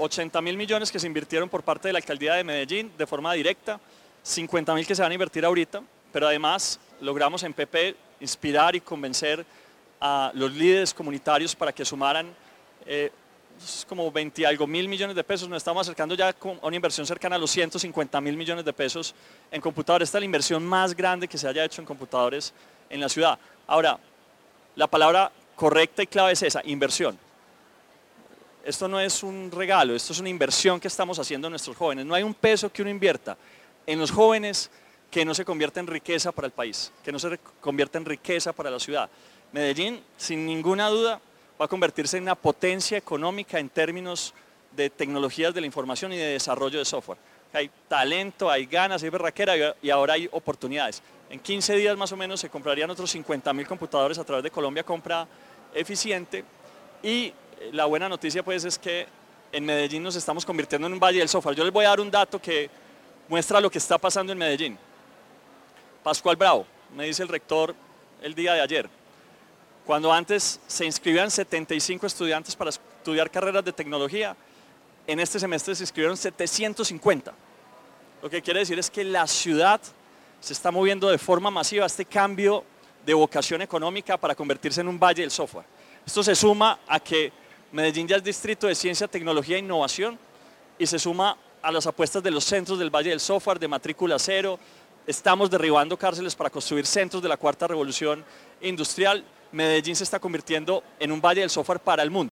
80.000 millones que se invirtieron por parte de la alcaldía de Medellín de forma directa, 50.000 que se van a invertir ahorita, pero además logramos en PP inspirar y convencer a los líderes comunitarios para que sumaran como 20 y algo mil millones de pesos. Nos estamos acercando ya a una inversión cercana a los 150.000 millones de pesos en computadores. Esta es la inversión más grande que se haya hecho en computadores en la ciudad. Ahora, la palabra correcta y clave es esa, inversión. Esto no es un regalo, esto es una inversión que estamos haciendo en nuestros jóvenes. No hay un peso que uno invierta en los jóvenes que no se convierta en riqueza para el país, que no se convierta en riqueza para la ciudad. Medellín, sin ninguna duda, va a convertirse en una potencia económica en términos de tecnologías de la información y de desarrollo de software. Hay talento, hay ganas, hay berraquera y ahora hay oportunidades. En 15 días más o menos se comprarían otros 50.000 computadores a través de Colombia Compra Eficiente, y la buena noticia pues es que en Medellín nos estamos convirtiendo en un valle del software. Yo les voy a dar un dato que muestra lo que está pasando en Medellín. Pascual Bravo, me dice el rector el día de ayer, cuando antes se inscribían 75 estudiantes para estudiar carreras de tecnología, en este semestre se inscribieron 750. Lo que quiere decir es que la ciudad se está moviendo de forma masiva a este cambio de vocación económica para convertirse en un valle del software. Esto se suma a que Medellín ya es distrito de ciencia, tecnología e innovación, y se suma a las apuestas de los centros del Valle del Software, de matrícula cero. Estamos derribando cárceles para construir centros de la cuarta revolución industrial. Medellín se está convirtiendo en un Valle del Software para el mundo.